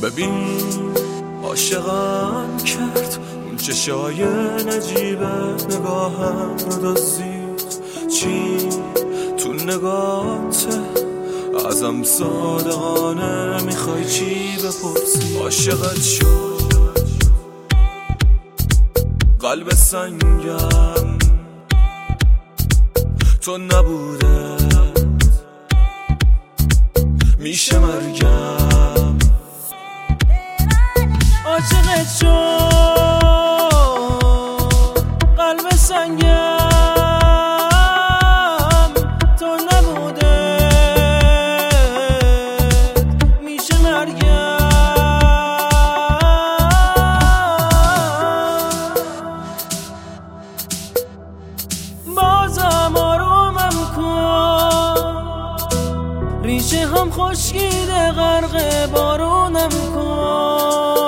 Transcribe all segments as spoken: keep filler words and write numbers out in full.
ببین عاشقم کرد اون چشای نجیبه، نگاهم رو دزدید. چی تو نگاته ازم صادقانه میخوای چی بپرسی؟ عاشقت شد قلب سنگم، تو نبوده میشه مرگم. عاشقت شد قلب سنگم، تو نبوده میشه مرگم. بازم آرومم کن، ریشه هم خشکیده غرق بارونم کن.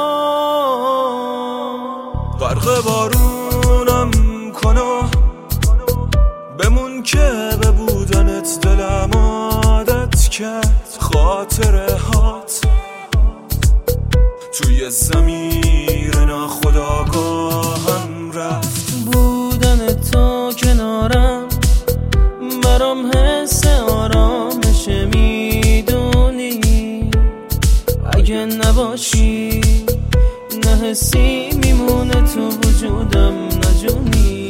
غرق بارونم کن و بمون که به بودنت دلم عادت کرد. خاطره هات توی زمیر ناخودآگاهم رفت. بودن تو کنارم برام حس آرامش میدونی، اگه نباشی نه حسی میمونه تو وجودم نجونی.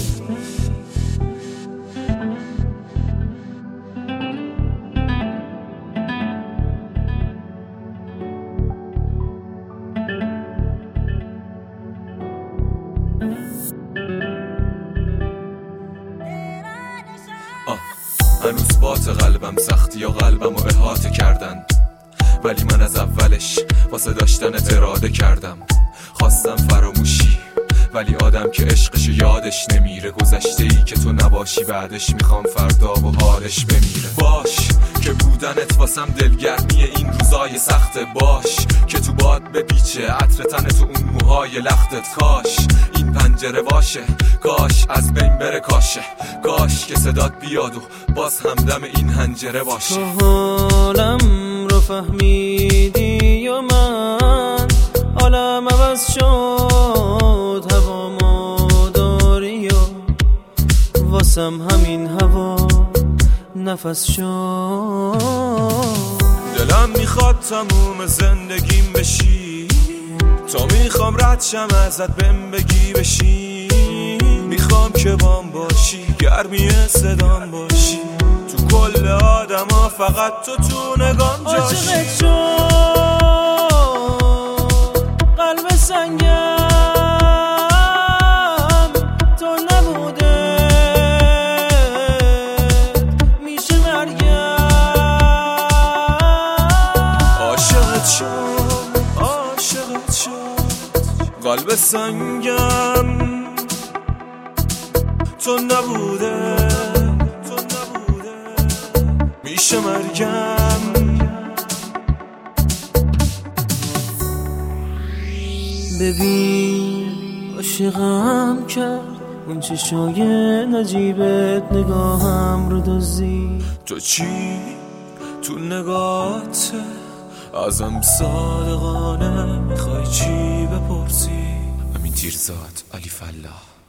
آه هنوز بات قلبم سختی یا قلبم رو احاطه کردن، ولی من از اولش واسه داشتنت اراده کردم. خواستم فراموشی ولی آدم که عشقش یادش نمیره. گذشته ای که تو نباشی بعدش میخوام فردا و حالش بمیره. باش که بودنت واسم دلگرمی این روزای سخته. باش که تو باد بپیچه عطر تن تو اون موهای لختت. کاش این پنجره باشه، کاش از بین بره کاشه. کاش که صدات بیاد و باز همدم این حنجره باشه. تو حالم رو فهمیدی و من حالم عوض شد. هوامو داری و واسم همین هوا نفس شد. دلم میخواد تموم زندگیم بشی، تا میخوام رد شم ازت بهم بگی بشی. میخوام که بام باشی، گرمی صدام باشی. تو کل آدم ها فقط تو تو نگام جاشی. عاشقت شد قلب سنگم، تو نبوده میشه مرگم. عاشقت شد عاشقت شد قلب سنگم، تو نبوده تو نبوده میشه مرگم. ببین عاشقم کرد اون چشای نجیبت، نگاهم رو دزدید. تو چی تو نگاهت ازم صادقانه میخوای چی بپرسی؟ امین تیرزاد، علی فلاح.